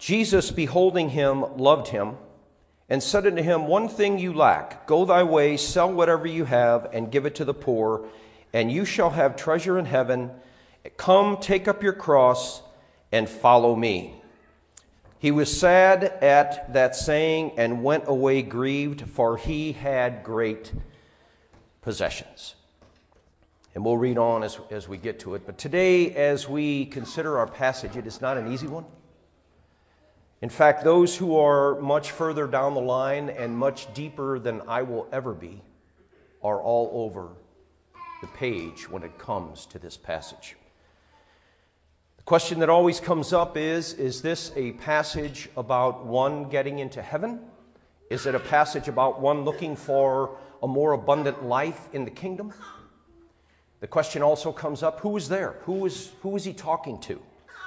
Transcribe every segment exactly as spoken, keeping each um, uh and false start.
Jesus, beholding him, loved him, and said unto him, One thing you lack. Go thy way, sell whatever you have, and give it to the poor, and you shall have treasure in heaven. Come, take up your cross, and follow me. He was sad at that saying, and went away grieved, for he had great possessions. And we'll read on as, as we get to it. But today, as we consider our passage, it is not an easy one. In fact, those who are much further down the line and much deeper than I will ever be are all over the page when it comes to this passage. The question that always comes up is, is this a passage about one getting into heaven? Is it a passage about one looking for a more abundant life in the kingdom? The question also comes up, who was there? Who was, who was he talking to?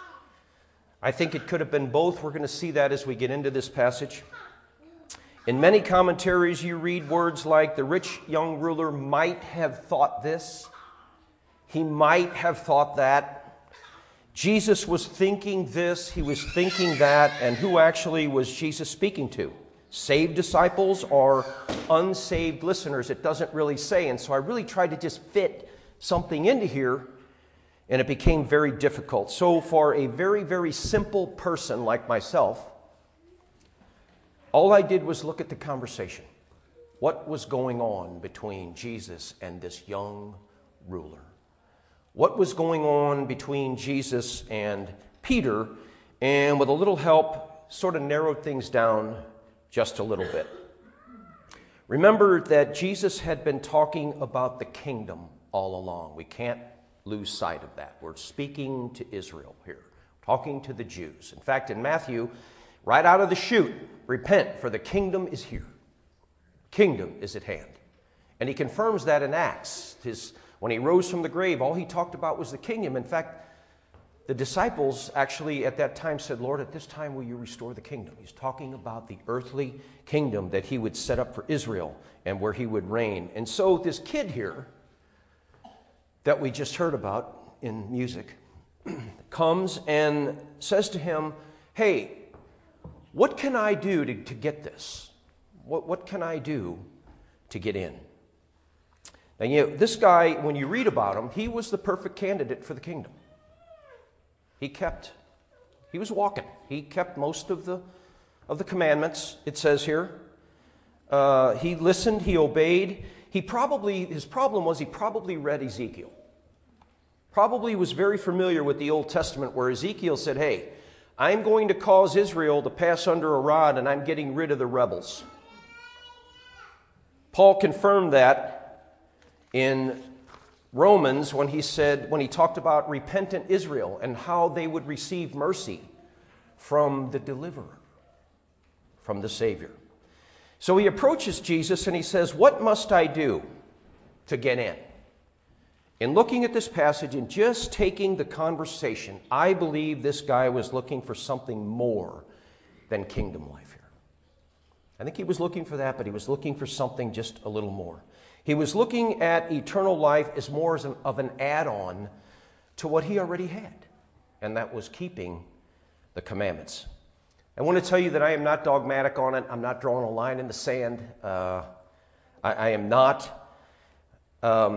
I think it could have been both. We're going to see that as we get into this passage. In many commentaries, you read words like, the rich young ruler might have thought this. He might have thought that. Jesus was thinking this. He was thinking that. And who actually was Jesus speaking to? Saved disciples or unsaved listeners? It doesn't really say. And so I really tried to just fit something into here, and it became very difficult. So for a very, very simple person like myself, all I did was look at the conversation. What was going on between Jesus and this young ruler? What was going on between Jesus and Peter? And with a little help, sort of narrowed things down just a little bit. Remember that Jesus had been talking about the kingdom all along. We can't lose sight of that. We're speaking to Israel here, talking to the Jews. In fact, in Matthew, right out of the chute, repent, for the kingdom is here. Kingdom is at hand. And he confirms that in Acts. His, when he rose from the grave, all he talked about was the kingdom. In fact, the disciples actually at that time said, Lord, at this time will you restore the kingdom? He's talking about the earthly kingdom that he would set up for Israel and where he would reign. And so this kid here that we just heard about in music comes and says to him, hey, what can I do to, to get this? What, what can I do to get in? Now, you know, this guy, when you read about him, he was the perfect candidate for the kingdom. He kept, he was walking. He kept most of the, of the commandments, it says here. Uh, he listened, he obeyed. He probably, his problem was he probably read Ezekiel. Probably was very familiar with the Old Testament where Ezekiel said, hey, I'm going to cause Israel to pass under a rod and I'm getting rid of the rebels. Paul confirmed that in Romans when he said, when he talked about repentant Israel and how they would receive mercy from the deliverer, from the Savior. So he approaches Jesus and he says, what must I do to get in? In looking at this passage and just taking the conversation, I believe this guy was looking for something more than kingdom life here. I think he was looking for that, but he was looking for something just a little more. He was looking at eternal life as more as an, of an add-on to what he already had, and that was keeping the commandments. I want to tell you that I am not dogmatic on it. I'm not drawing a line in the sand. Uh, I, I am not. Um,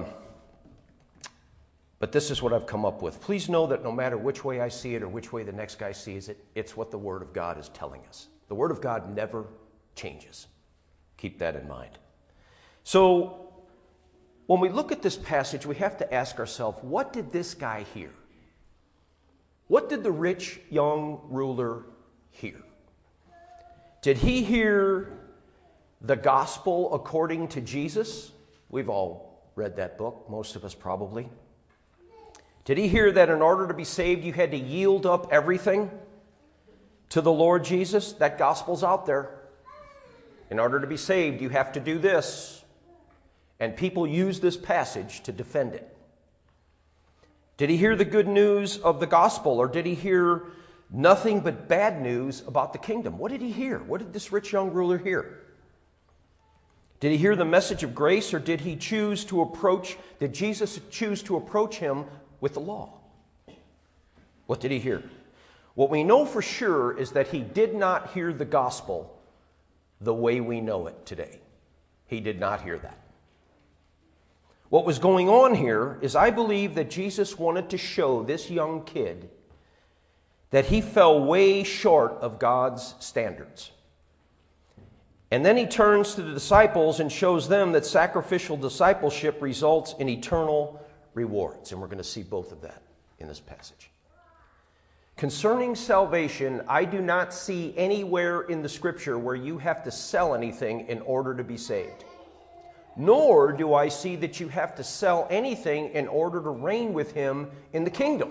but this is what I've come up with. Please know that no matter which way I see it or which way the next guy sees it, it's what the Word of God is telling us. The Word of God never changes. Keep that in mind. So, when we look at this passage, we have to ask ourselves, what did this guy hear? What did the rich young ruler hear? Did he hear the gospel according to Jesus? We've all read that book, most of us probably. Did he hear that in order to be saved, you had to yield up everything to the Lord Jesus? That gospel's out there. In order to be saved, you have to do this. And people use this passage to defend it. Did he hear the good news of the gospel, or did he hear nothing but bad news about the kingdom? What did he hear? What did this rich young ruler hear? Did he hear the message of grace, or did he choose to approach, did Jesus choose to approach him with the law? What did he hear? What we know for sure is that he did not hear the gospel the way we know it today. He did not hear that. What was going on here is I believe that Jesus wanted to show this young kid that he fell way short of God's standards. And then he turns to the disciples and shows them that sacrificial discipleship results in eternal rewards. And we're going to see both of that in this passage. Concerning salvation, I do not see anywhere in the Scripture where you have to sell anything in order to be saved. Nor do I see that you have to sell anything in order to reign with him in the kingdom.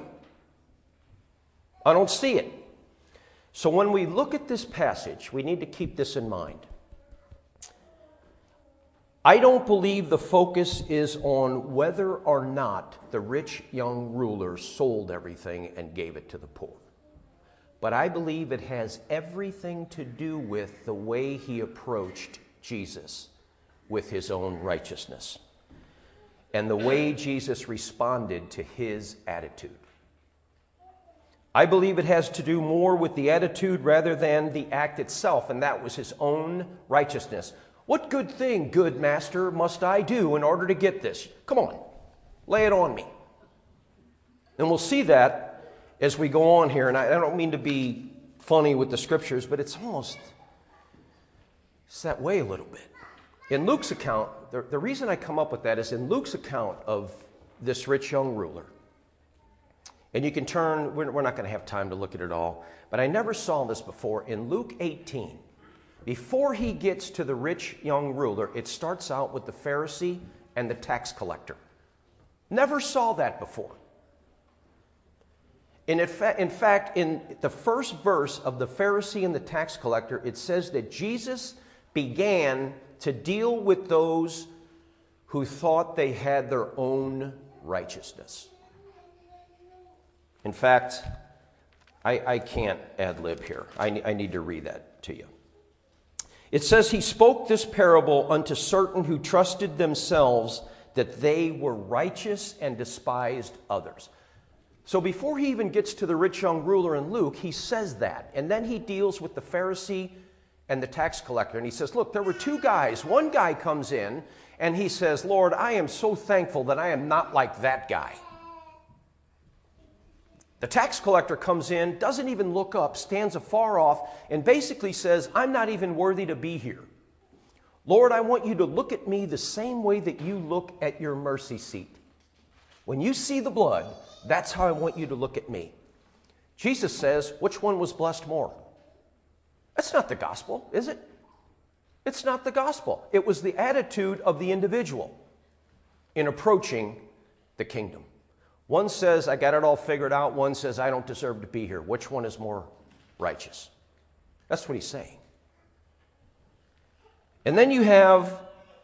I don't see it. So when we look at this passage, we need to keep this in mind. I don't believe the focus is on whether or not the rich young ruler sold everything and gave it to the poor. But I believe it has everything to do with the way he approached Jesus with his own righteousness and the way Jesus responded to his attitude. I believe it has to do more with the attitude rather than the act itself, and that was his own righteousness. What good thing, good master, must I do in order to get this? Come on, lay it on me. And we'll see that as we go on here. And I, I don't mean to be funny with the scriptures, but it's almost it's that way a little bit. In Luke's account, the, the reason I come up with that is in Luke's account of this rich young ruler. And you can turn, we're, we're not going to have time to look at it all, but I never saw this before. In Luke eighteen, before he gets to the rich young ruler, it starts out with the Pharisee and the tax collector. Never saw that before. And in, fa- in fact, in the first verse of the Pharisee and the tax collector, it says that Jesus began to deal with those who thought they had their own righteousness. In fact, I, I can't ad-lib here. I, I need to read that to you. It says, he spoke this parable unto certain who trusted themselves that they were righteous and despised others. So before he even gets to the rich young ruler in Luke, he says that. And then he deals with the Pharisee and the tax collector. And he says, look, there were two guys. One guy comes in and he says, Lord, I am so thankful that I am not like that guy. The tax collector comes in, doesn't even look up, stands afar off, and basically says, I'm not even worthy to be here. Lord, I want you to look at me the same way that you look at your mercy seat. When you see the blood, that's how I want you to look at me. Jesus says, which one was blessed more? That's not the gospel, is it? It's not the gospel. It was the attitude of the individual in approaching the kingdom. One says, I got it all figured out. One says, I don't deserve to be here. Which one is more righteous? That's what he's saying. And then you have,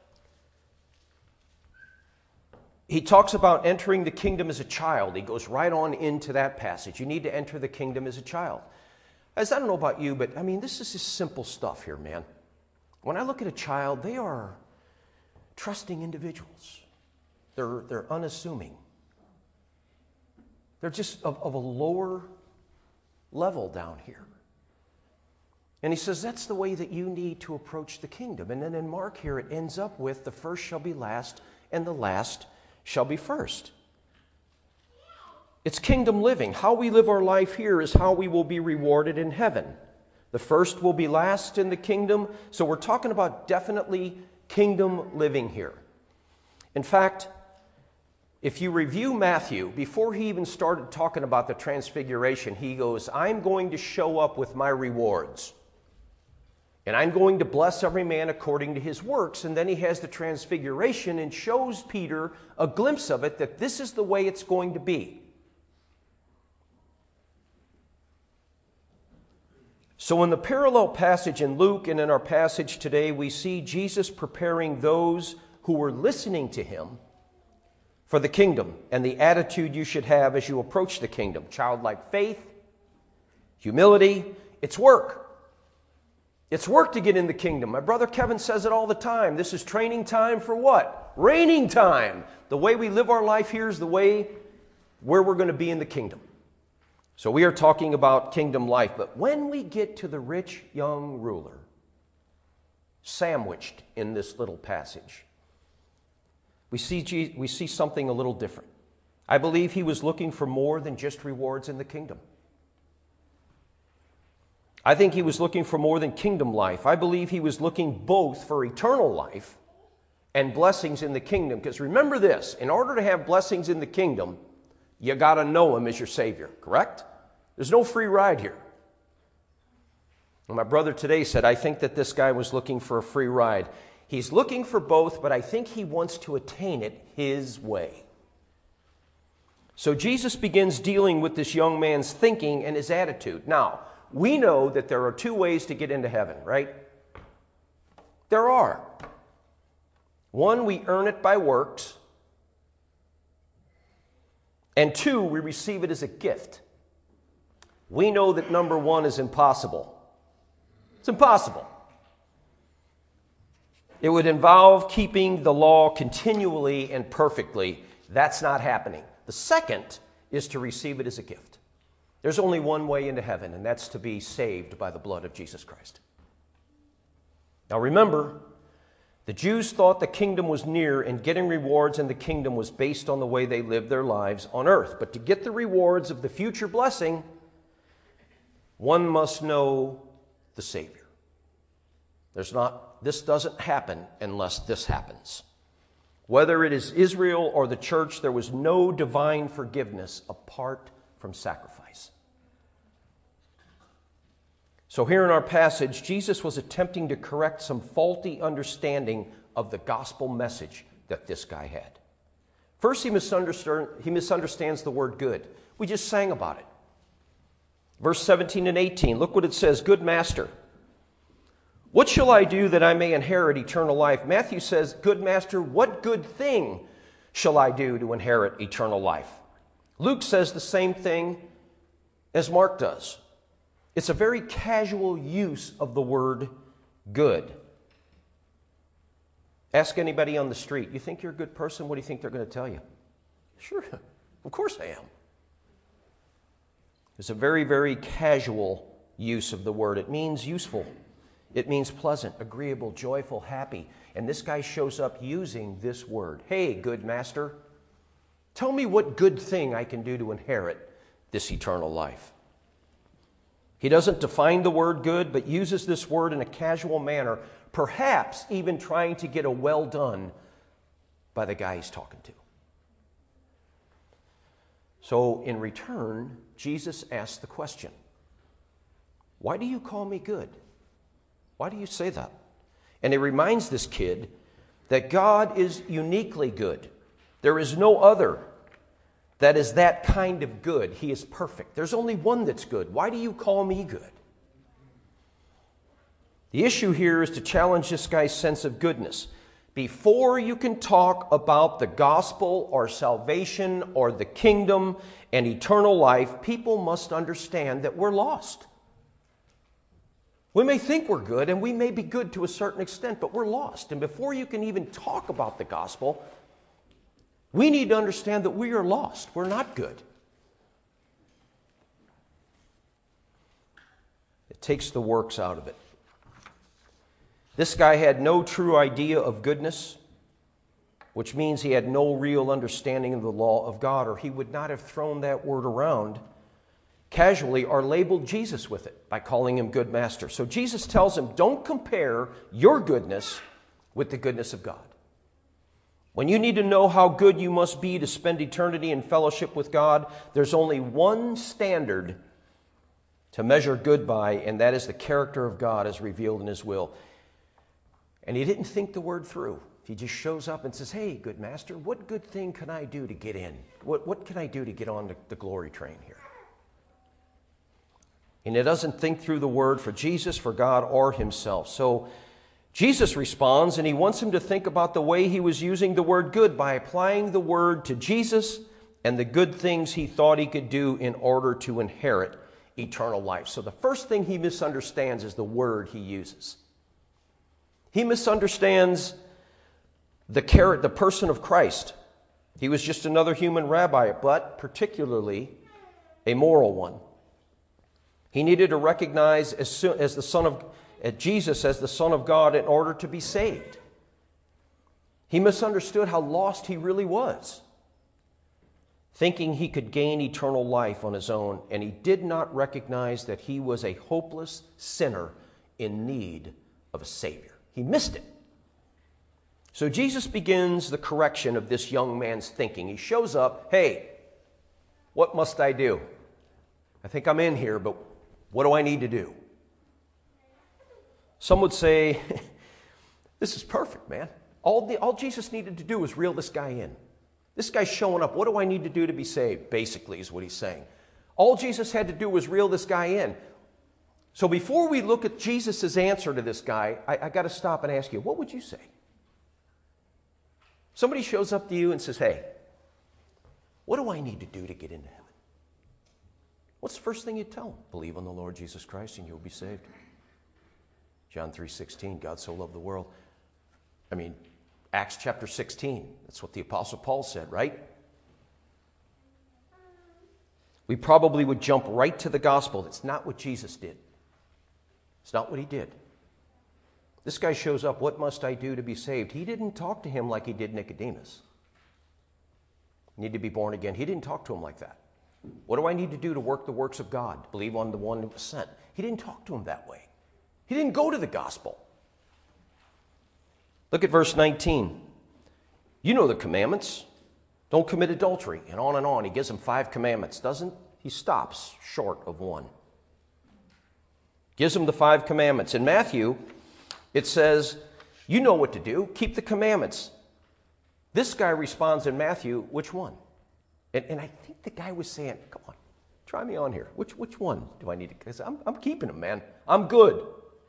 he talks about entering the kingdom as a child. He goes right on into that passage. You need to enter the kingdom as a child. As I don't know about you, but I mean, this is just simple stuff here, man. When I look at a child, they are trusting individuals. They're, they're unassuming. They're just of, of a lower level down here. And he says that's the way that you need to approach the kingdom. And then in Mark here it ends up with the first shall be last and the last shall be first. It's kingdom living. How we live our life here is how we will be rewarded in heaven. The first will be last in the kingdom. So we're talking about definitely kingdom living here. In fact, if you review Matthew, before he even started talking about the transfiguration, he goes, I'm going to show up with my rewards. And I'm going to bless every man according to his works. And then he has the transfiguration and shows Peter a glimpse of it, that this is the way it's going to be. So in the parallel passage in Luke and in our passage today, we see Jesus preparing those who were listening to him for the kingdom and the attitude you should have as you approach the kingdom. Childlike faith, humility, it's work. It's work to get in the kingdom. My brother Kevin says it all the time. This is training time for what? Reigning time. The way we live our life here is the way where we're going to be in the kingdom. So we are talking about kingdom life. But when we get to the rich young ruler, sandwiched in this little passage, we see, we see something a little different. I believe he was looking for more than just rewards in the kingdom. I think he was looking for more than kingdom life. I believe he was looking both for eternal life and blessings in the kingdom. Because remember this, in order to have blessings in the kingdom, you got to know him as your Savior, correct? There's no free ride here. And my brother today said, I think that this guy was looking for a free ride. He's looking for both, but I think he wants to attain it his way. So Jesus begins dealing with this young man's thinking and his attitude. Now, we know that there are two ways to get into heaven, right? There are. One, we earn it by works. And two, we receive it as a gift. We know that number one is impossible. It's impossible. It would involve keeping the law continually and perfectly. That's not happening. The second is to receive it as a gift. There's only one way into heaven, and that's to be saved by the blood of Jesus Christ. Now remember, the Jews thought the kingdom was near, and getting rewards in the kingdom was based on the way they lived their lives on earth. But to get the rewards of the future blessing, one must know the Savior. There's not, this doesn't happen unless this happens. Whether it is Israel or the church, there was no divine forgiveness apart from sacrifice. So here in our passage, Jesus was attempting to correct some faulty understanding of the gospel message that this guy had. First, he misunderstood, he misunderstands the word good. We just sang about it. Verse seventeen and eighteen, look what it says, "Good master, what shall I do that I may inherit eternal life?" Matthew says, "Good master, what good thing shall I do to inherit eternal life?" Luke says the same thing as Mark does. It's a very casual use of the word good. Ask anybody on the street, you think you're a good person? What do you think they're going to tell you? Sure, of course I am. It's a very, very casual use of the word. It means useful. It means pleasant, agreeable, joyful, happy. And this guy shows up using this word. Hey, good master, tell me what good thing I can do to inherit this eternal life. He doesn't define the word good, but uses this word in a casual manner, perhaps even trying to get a well done by the guy he's talking to. So in return, Jesus asks the question, why do you call me good? Why do you say that? And he reminds this kid that God is uniquely good. There is no other that is that kind of good. He is perfect. There's only one that's good. Why do you call me good? The issue here is to challenge this guy's sense of goodness. Before you can talk about the gospel or salvation or the kingdom and eternal life, people must understand that we're lost. We may think we're good, and we may be good to a certain extent, but we're lost. And before you can even talk about the gospel, we need to understand that we are lost. We're not good. It takes the works out of it. This guy had no true idea of goodness, which means he had no real understanding of the law of God, or he would not have thrown that word around casually or labeled Jesus with it by calling him good master. So Jesus tells him, don't compare your goodness with the goodness of God. When you need to know how good you must be to spend eternity in fellowship with God, there's only one standard to measure good by, and that is the character of God as revealed in His will. And he didn't think the word through. He just shows up and says, hey, good master, what good thing can I do to get in? What, what can I do to get on the, the glory train here? And he doesn't think through the word for Jesus, for God, or himself. So Jesus responds, and he wants him to think about the way he was using the word good by applying the word to Jesus and the good things he thought he could do in order to inherit eternal life. So the first thing he misunderstands is the word he uses. He misunderstands the character, the person of Christ. He was just another human rabbi, but particularly a moral one. He needed to recognize as soon as the Son of as Jesus as the Son of God in order to be saved. He misunderstood how lost he really was, thinking he could gain eternal life on his own, and he did not recognize that he was a hopeless sinner in need of a Savior. He missed it. So Jesus begins the correction of this young man's thinking. He shows up, hey, what must I do? I think I'm in here, but what do I need to do? Some would say, this is perfect, man. All, the, all Jesus needed to do was reel this guy in. This guy's showing up. What do I need to do to be saved? Basically is what he's saying. All Jesus had to do was reel this guy in. So before we look at Jesus' answer to this guy, I, I got to stop and ask you, what would you say? Somebody shows up to you and says, hey, what do I need to do to get into heaven? What's the first thing you tell them? Believe on the Lord Jesus Christ and you'll be saved. John three sixteen, God so loved the world. I mean, Acts chapter sixteen, that's what the Apostle Paul said, right? We probably would jump right to the gospel. That's not what Jesus did. It's not what he did. This guy shows up, what must I do to be saved? He didn't talk to him like he did Nicodemus. You need to be born again. He didn't talk to him like that. What do I need to do to work the works of God? Believe on the one who was sent. He didn't talk to him that way. He didn't go to the gospel. Look at verse nineteen. You know the commandments. Don't commit adultery. And on and on. He gives him five commandments, doesn't he? Stops short of one. Gives him the five commandments. In Matthew, it says, you know what to do. Keep the commandments. This guy responds in Matthew, which one? And, and I think the guy was saying, come on, try me on here. Which, which one do I need to? Because I'm, I'm keeping them, man. I'm good.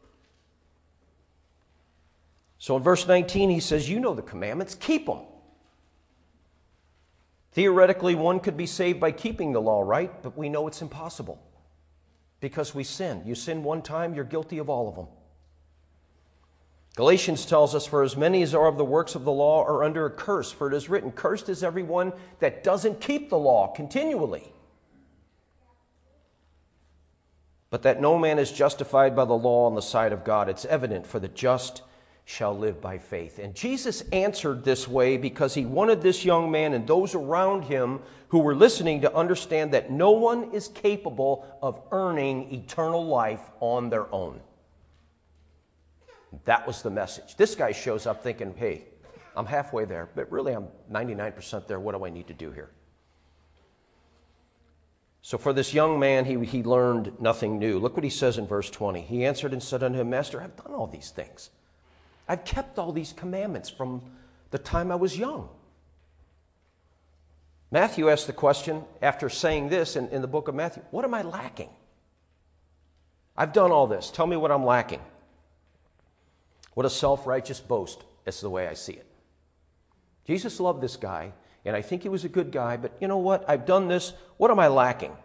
So in verse nineteen, he says, you know the commandments, keep them. Theoretically, one could be saved by keeping the law, right? But we know it's impossible because we sin. You sin one time, you're guilty of all of them. Galatians tells us, for as many as are of the works of the law are under a curse, for it is written, cursed is everyone that doesn't keep the law continually. But that no man is justified by the law on the side of God. It's evident, for the just shall live by faith. And Jesus answered this way because he wanted this young man and those around him who were listening to understand that no one is capable of earning eternal life on their own. That was the message. This guy shows up thinking, hey, I'm halfway there, but really I'm ninety-nine percent there. What do I need to do here? So for this young man, he, he learned nothing new. Look what he says in verse twenty. He answered and said unto him, Master, I've done all these things. I've kept all these commandments from the time I was young. Matthew asked the question after saying this in, in the book of Matthew, what am I lacking? I've done all this. Tell me what I'm lacking. What a self-righteous boast. That's the way I see it. Jesus loved this guy, and I think he was a good guy, but you know what? I've done this. What am I lacking?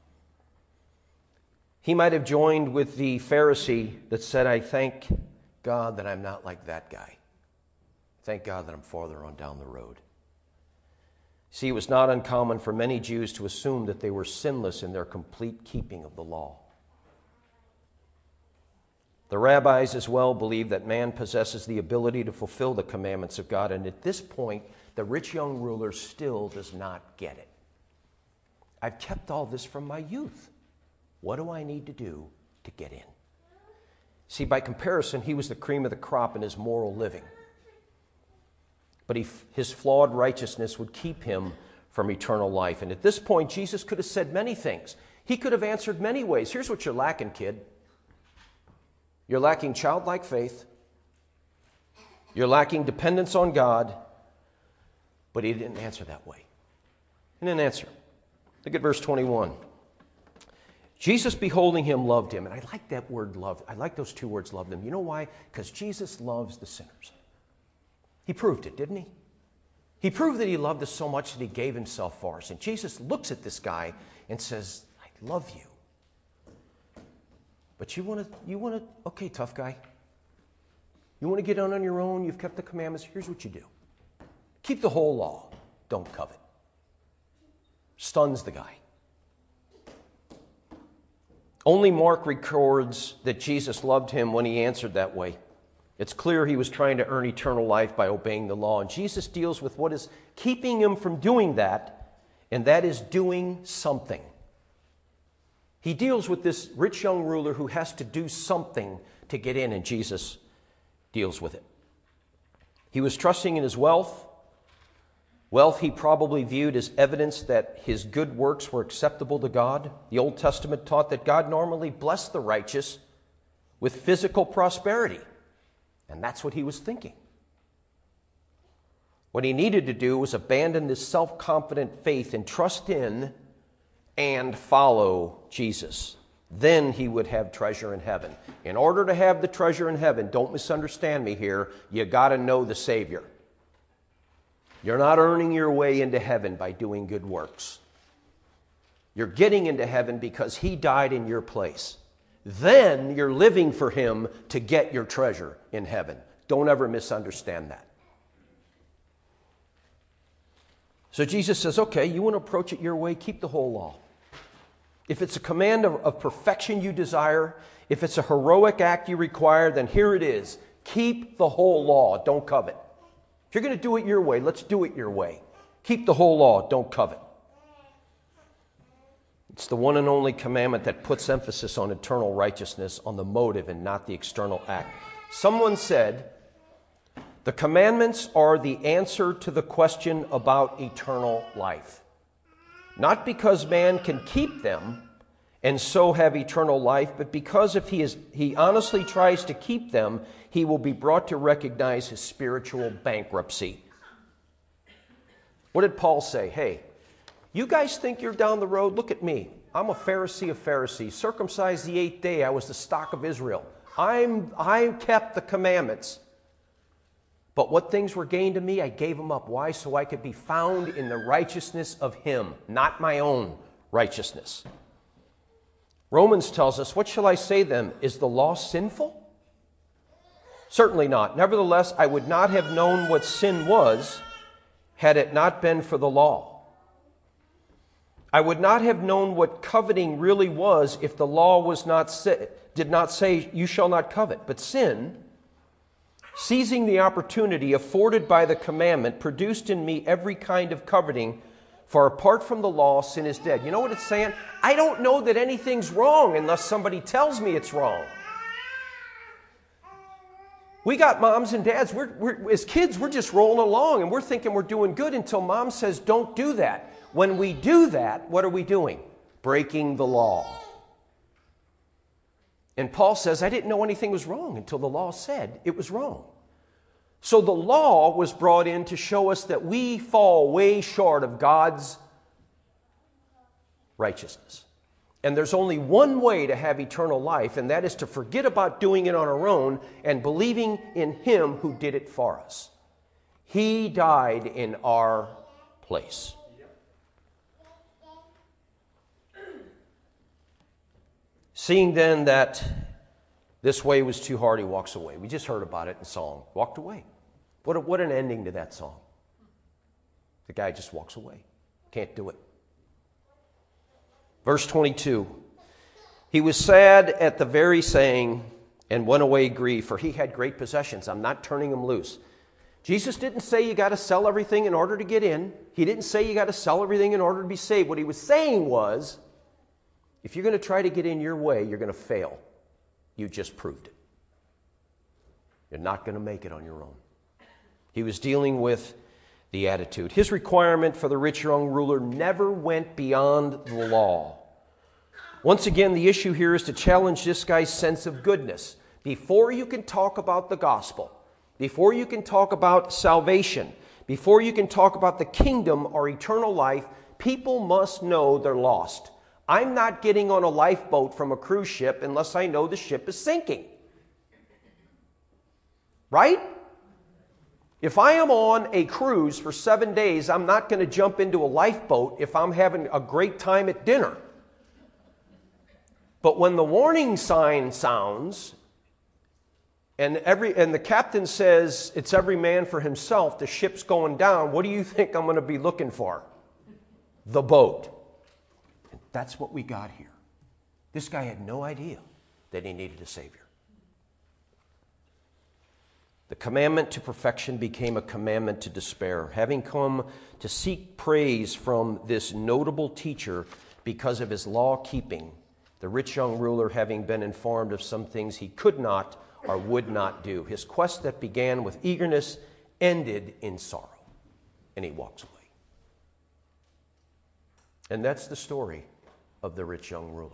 He might have joined with the Pharisee that said, I thank God that I'm not like that guy. Thank God that I'm farther on down the road. See, it was not uncommon for many Jews to assume that they were sinless in their complete keeping of the law. The rabbis as well believed that man possesses the ability to fulfill the commandments of God, and at this point, the rich young ruler still does not get it. I've kept all this from my youth. What do I need to do to get in? See, by comparison, he was the cream of the crop in his moral living. But he, his flawed righteousness would keep him from eternal life. And at this point, Jesus could have said many things. He could have answered many ways. Here's what you're lacking, kid. You're lacking childlike faith. You're lacking dependence on God. But he didn't answer that way. He didn't answer. Look at verse twenty-one. Jesus, beholding him, loved him. And I like that word love. I like those two words, loved him. You know why? Because Jesus loves the sinners. He proved it, didn't he? He proved that he loved us so much that he gave himself for us. And Jesus looks at this guy and says, I love you. But you want to, you want to, okay, tough guy. You want to get on on your own? You've kept the commandments. Here's what you do. Keep the whole law. Don't covet. Stuns the guy. Only Mark records that Jesus loved him when he answered that way. It's clear he was trying to earn eternal life by obeying the law. And Jesus deals with what is keeping him from doing that, and that is doing something. He deals with this rich young ruler who has to do something to get in, and Jesus deals with it. He was trusting in his wealth. Wealth he probably viewed as evidence that his good works were acceptable to God. The Old Testament taught that God normally blessed the righteous with physical prosperity. And that's what he was thinking. What he needed to do was abandon this self-confident faith and trust in and follow Jesus. Then he would have treasure in heaven. In order to have the treasure in heaven, don't misunderstand me here, you got to know the Savior. You're not earning your way into heaven by doing good works. You're getting into heaven because he died in your place. Then you're living for him to get your treasure in heaven. Don't ever misunderstand that. So Jesus says, okay, you want to approach it your way, keep the whole law. If it's a command of, of perfection you desire, if it's a heroic act you require, then here it is. Keep the whole law, don't covet. If you're going to do it your way, let's do it your way. Keep the whole law, don't covet. It's the one and only commandment that puts emphasis on eternal righteousness, on the motive and not the external act. Someone said, the commandments are the answer to the question about eternal life. Not because man can keep them and so have eternal life, but because if he is he honestly tries to keep them, he will be brought to recognize his spiritual bankruptcy. What did Paul say? Hey, you guys think you're down the road? Look at me. I'm a Pharisee of Pharisees. Circumcised the eighth day. I was the stock of Israel. I'm, I kept the commandments. But what things were gained to me, I gave them up. Why? So I could be found in the righteousness of him, not my own righteousness. Romans tells us, what shall I say then? Is the law sinful? Certainly not. Nevertheless, I would not have known what sin was had it not been for the law. I would not have known what coveting really was if the law was not say, did not say, you shall not covet. But sin, seizing the opportunity afforded by the commandment, produced in me every kind of coveting, for apart from the law, sin is dead. You know what it's saying? I don't know that anything's wrong unless somebody tells me it's wrong. We got moms and dads, we're, we're, as kids, we're just rolling along and we're thinking we're doing good until mom says, don't do that. When we do that, what are we doing? Breaking the law. And Paul says, I didn't know anything was wrong until the law said it was wrong. So the law was brought in to show us that we fall way short of God's righteousness. And there's only one way to have eternal life, and that is to forget about doing it on our own and believing in him who did it for us. He died in our place. Seeing then that this way was too hard, he walks away. We just heard about it in song. Walked away. What, a, what an ending to that song. The guy just walks away. Can't do it. Verse twenty-two. He was sad at the very saying and went away grieved, for he had great possessions. I'm not turning him loose. Jesus didn't say you got to sell everything in order to get in. He didn't say you got to sell everything in order to be saved. What he was saying was, if you're going to try to get in your way, you're going to fail. You just proved it. You're not going to make it on your own. He was dealing with the attitude. His requirement for the rich young ruler never went beyond the law. Once again, the issue here is to challenge this guy's sense of goodness. Before you can talk about the gospel, before you can talk about salvation, before you can talk about the kingdom or eternal life, people must know they're lost. I'm not getting on a lifeboat from a cruise ship unless I know the ship is sinking. Right? If I am on a cruise for seven days, I'm not going to jump into a lifeboat if I'm having a great time at dinner. But when the warning sign sounds and every and the captain says it's every man for himself, the ship's going down, what do you think I'm going to be looking for? The boat. That's what we got here. This guy had no idea that he needed a Savior. The commandment to perfection became a commandment to despair. Having come to seek praise from this notable teacher because of his law-keeping, the rich young ruler, having been informed of some things he could not or would not do, his quest that began with eagerness ended in sorrow, and he walks away. And that's the story of the rich young ruler.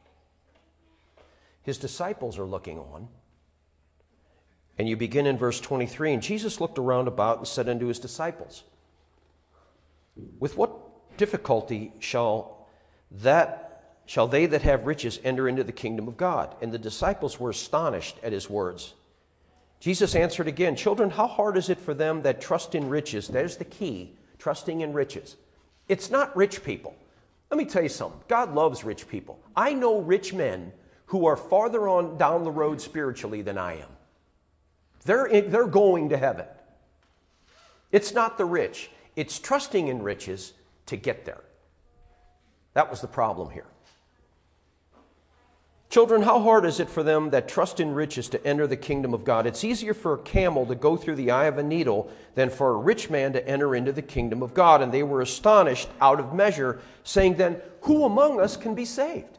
His disciples are looking on. And you begin in verse twenty-three, and Jesus looked around about and said unto his disciples, with what difficulty shall that shall they that have riches enter into the kingdom of God? And the disciples were astonished at his words. Jesus answered again, children, how hard is it for them that trust in riches? There's the key, trusting in riches. It's not rich people. Let me tell you something. God loves rich people. I know rich men who are farther on down the road spiritually than I am. They're, in, they're going to heaven. It's not the rich. It's trusting in riches to get there. That was the problem here. Children, how hard is it for them that trust in riches to enter the kingdom of God? It's easier for a camel to go through the eye of a needle than for a rich man to enter into the kingdom of God. And they were astonished out of measure, saying then, who among us can be saved?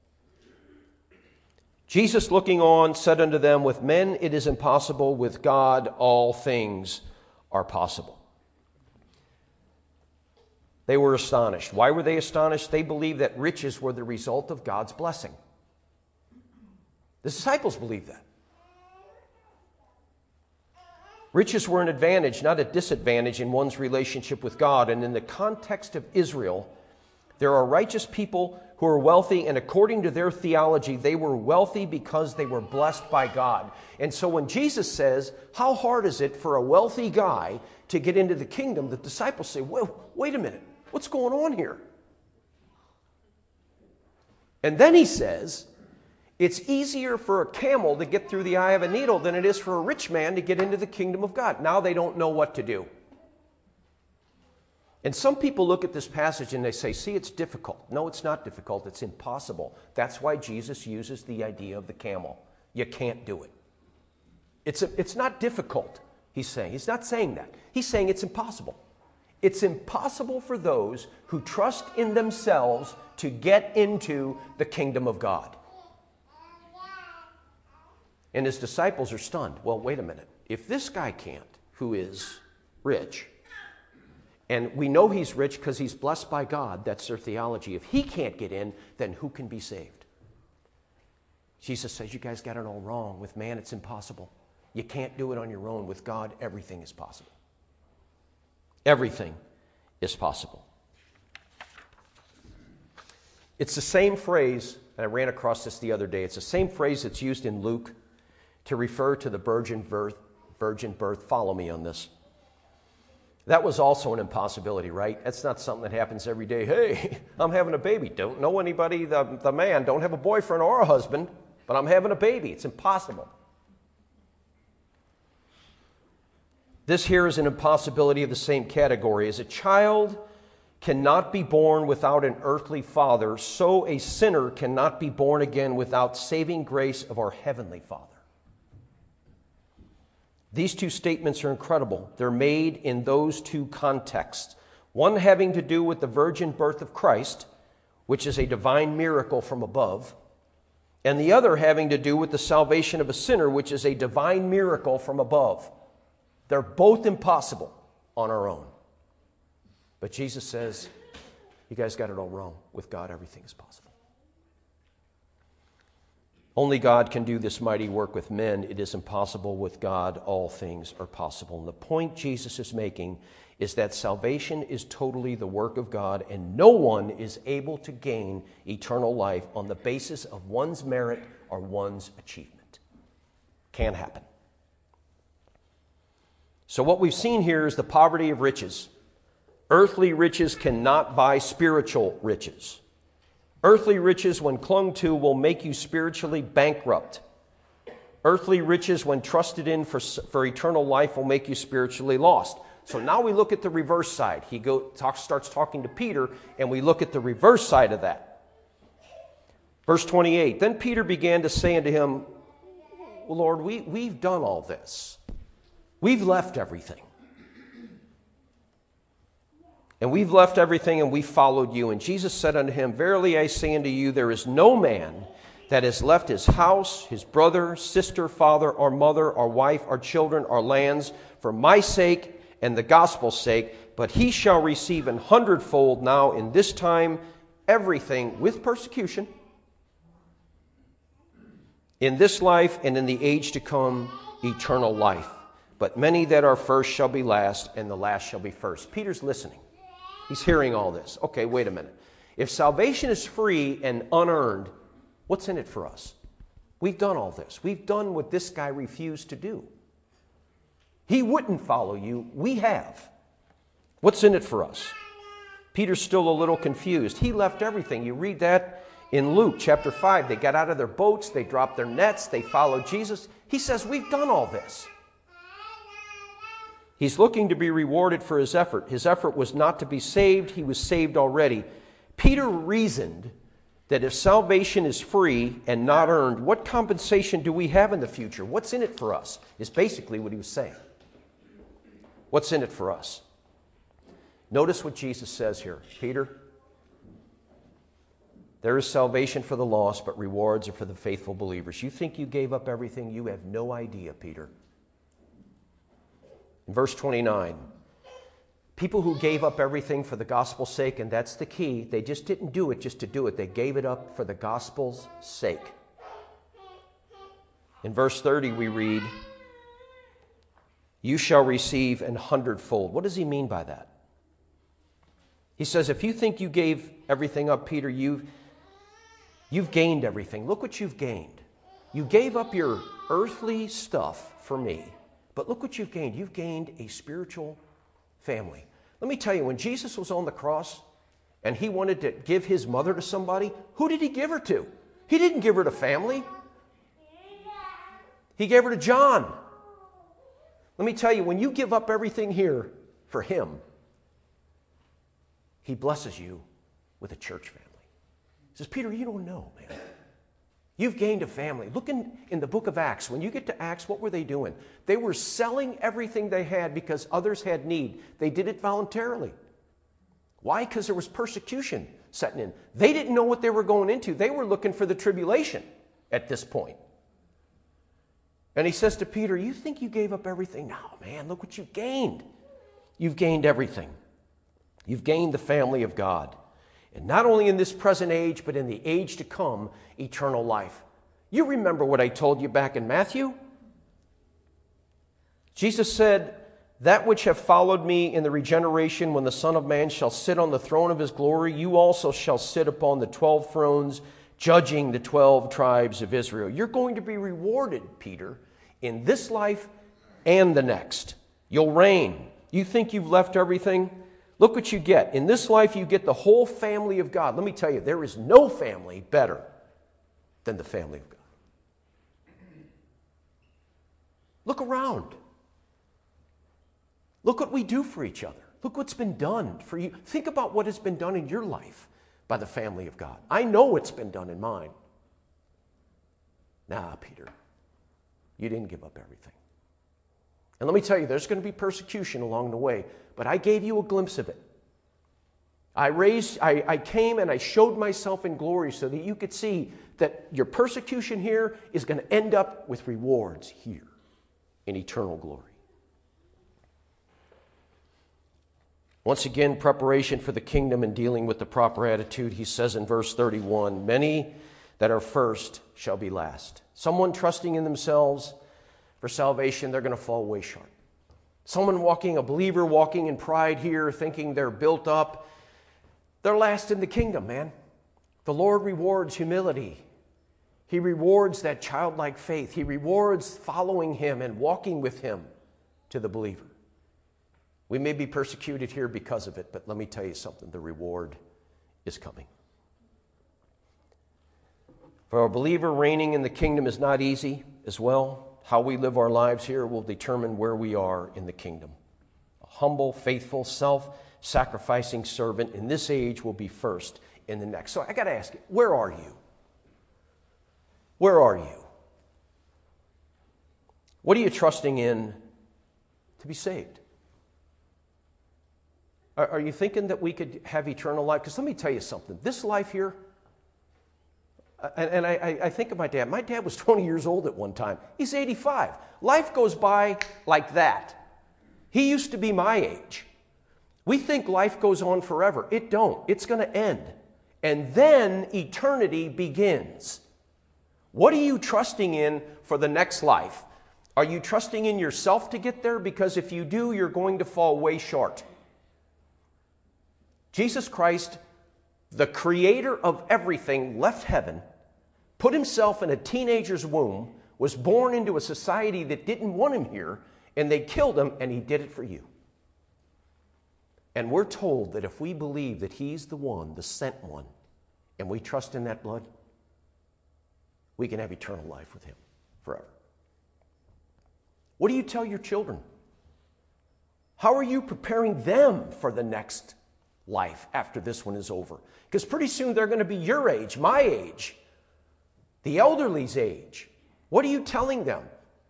Jesus, looking on, said unto them, with men it is impossible, with God all things are possible. They were astonished. Why were they astonished? They believed that riches were the result of God's blessing. The disciples believed that. Riches were an advantage, not a disadvantage in one's relationship with God. And in the context of Israel, there are righteous people who are wealthy, and according to their theology, they were wealthy because they were blessed by God. And so when Jesus says, how hard is it for a wealthy guy to get into the kingdom, the disciples say, well, wait a minute, what's going on here? And then he says, it's easier for a camel to get through the eye of a needle than it is for a rich man to get into the kingdom of God. Now they don't know what to do. And some people look at this passage and they say, see, it's difficult. No, it's not difficult. It's impossible. That's why Jesus uses the idea of the camel. You can't do it. It's, a, it's not difficult, he's saying. He's not saying that. He's saying it's impossible. It's impossible for those who trust in themselves to get into the kingdom of God. And his disciples are stunned. Well, wait a minute. If this guy can't, who is rich, and we know he's rich because he's blessed by God, that's their theology. If he can't get in, then who can be saved? Jesus says, you guys got it all wrong. With man, it's impossible. You can't do it on your own. With God, everything is possible. Everything is possible. It's the same phrase, and I ran across this the other day. It's the same phrase that's used in Luke to refer to the virgin birth. Virgin birth. Follow me on this. That was also an impossibility, right? That's not something that happens every day. Hey, I'm having a baby. Don't know anybody, the, the man, don't have a boyfriend or a husband, but I'm having a baby. It's impossible. This here is an impossibility of the same category. As a child cannot be born without an earthly father, so a sinner cannot be born again without saving grace of our heavenly Father. These two statements are incredible. They're made in those two contexts. One having to do with the virgin birth of Christ, which is a divine miracle from above, and the other having to do with the salvation of a sinner, which is a divine miracle from above. They're both impossible on our own. But Jesus says, you guys got it all wrong. With God, everything is possible. Only God can do this mighty work with men. It is impossible. With God, all things are possible. And the point Jesus is making is that salvation is totally the work of God, and no one is able to gain eternal life on the basis of one's merit or one's achievement. Can't happen. So what we've seen here is the poverty of riches. Earthly riches cannot buy spiritual riches. Earthly riches, when clung to, will make you spiritually bankrupt. Earthly riches, when trusted in for, for eternal life, will make you spiritually lost. So now we look at the reverse side. He go, talk, starts talking to Peter, and we look at the reverse side of that. Verse twenty-eight, then Peter began to say unto him, well, Lord, we, we've done all this. We've left everything. And we've left everything and we followed you. And Jesus said unto him, verily I say unto you, there is no man that has left his house, his brother, sister, father, or mother, or wife, or children, or lands, for my sake and the gospel's sake, but he shall receive an hundredfold now in this time everything with persecution, in this life and in the age to come eternal life. But many that are first shall be last, and the last shall be first. Peter's listening. He's hearing all this. Okay, wait a minute. If salvation is free and unearned, what's in it for us? We've done all this. We've done what this guy refused to do. He wouldn't follow you. We have. What's in it for us? Peter's still a little confused. He left everything. You read that in Luke chapter five. They got out of their boats. They dropped their nets. They followed Jesus. He says, we've done all this. He's looking to be rewarded for his effort. His effort was not to be saved. He was saved already. Peter reasoned that if salvation is free and not earned, what compensation do we have in the future? What's in it for us? Is basically what he was saying. What's in it for us? Notice what Jesus says here. Peter, there is salvation for the lost, but rewards are for the faithful believers. You think you gave up everything? You have no idea, Peter. In verse twenty-nine, people who gave up everything for the gospel's sake, and that's the key, they just didn't do it just to do it. They gave it up for the gospel's sake. In verse thirty, we read, you shall receive an hundredfold. What does he mean by that? He says, if you think you gave everything up, Peter, you've, you've gained everything. Look what you've gained. You gave up your earthly stuff for me. But look what you've gained. You've gained a spiritual family. Let me tell you, when Jesus was on the cross and he wanted to give his mother to somebody, who did he give her to? He didn't give her to family. He gave her to John. Let me tell you, when you give up everything here for him, he blesses you with a church family. He says, Peter, you don't know, man. You've gained a family. Look in, in the book of Acts. When you get to Acts, what were they doing? They were selling everything they had because others had need. They did it voluntarily. Why? Because there was persecution setting in. They didn't know what they were going into. They were looking for the tribulation at this point. And he says to Peter, you think you gave up everything? No, man, look what you've gained. You've gained everything. You've gained the family of God. And not only in this present age, but in the age to come, eternal life. You remember what I told you back in Matthew? Jesus said, that which have followed me in the regeneration, when the Son of Man shall sit on the throne of his glory, you also shall sit upon the twelve thrones, judging the twelve tribes of Israel. You're going to be rewarded, Peter, in this life and the next. You'll reign. You think you've left everything? Look what you get. In this life, you get the whole family of God. Let me tell you, there is no family better than the family of God. Look around. Look what we do for each other. Look what's been done for you. Think about what has been done in your life by the family of God. I know it's been done in mine. Nah, Peter, you didn't give up everything. And let me tell you, there's going to be persecution along the way, but I gave you a glimpse of it. I raised, I, I came and I showed myself in glory so that you could see that your persecution here is going to end up with rewards here in eternal glory. Once again, preparation for the kingdom and dealing with the proper attitude. He says in verse thirty-one, many that are first shall be last. Someone trusting in themselves for salvation, they're going to fall way short. Someone walking, a believer walking in pride here, thinking they're built up, they're last in the kingdom, man. The Lord rewards humility. He rewards that childlike faith. He rewards following him and walking with him to the believer. We may be persecuted here because of it, but let me tell you something, the reward is coming. For a believer, reigning in the kingdom is not easy as well. How we live our lives here will determine where we are in the kingdom. A humble, faithful, self-sacrificing servant in this age will be first in the next. So I got to ask you, where are you? Where are you? What are you trusting in to be saved? Are, are you thinking that we could have eternal life? Because let me tell you something. This life here, and, and I, I think of my dad. My dad was twenty years old at one time. He's eighty-five. Life goes by like that. He used to be my age. We think life goes on forever. It don't. It's going to end. And then eternity begins. What are you trusting in for the next life? Are you trusting in yourself to get there? Because if you do, you're going to fall way short. Jesus Christ, the creator of everything, left heaven, put himself in a teenager's womb, was born into a society that didn't want him here, and they killed him, and he did it for you. And we're told that if we believe that he's the one, the sent one, and we trust in that blood, we can have eternal life with him forever. What do you tell your children? How are you preparing them for the next life after this one is over? Because pretty soon they're going to be your age, my age, the elderly's age. What are you telling them?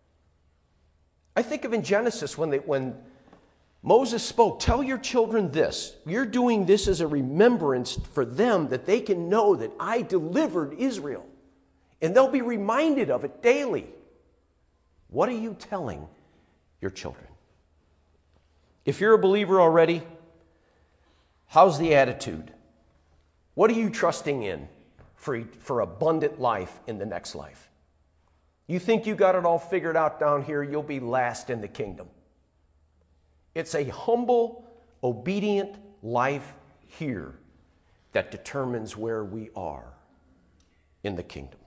I think of in Genesis when they, when Moses spoke, tell your children this. You're doing this as a remembrance for them that they can know that I delivered Israel. And they'll be reminded of it daily. What are you telling your children? If you're a believer already, how's the attitude? What are you trusting in for, for abundant life in the next life? You think you got it all figured out down here, you'll be last in the kingdom. It's a humble, obedient life here that determines where we are in the kingdom.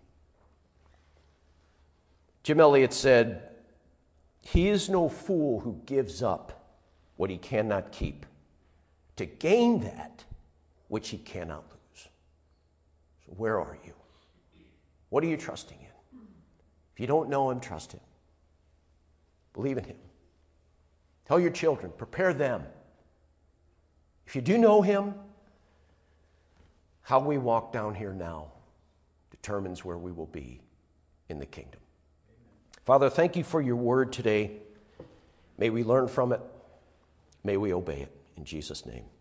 Jim Elliot said, "He is no fool who gives up what he cannot keep to gain that which he cannot lose." So where are you? What are you trusting in? If you don't know him, trust him. Believe in him. Tell your children, prepare them. If you do know him, how we walk down here now determines where we will be in the kingdom. Father, thank you for your word today. May we learn from it. May we obey it. In Jesus' name.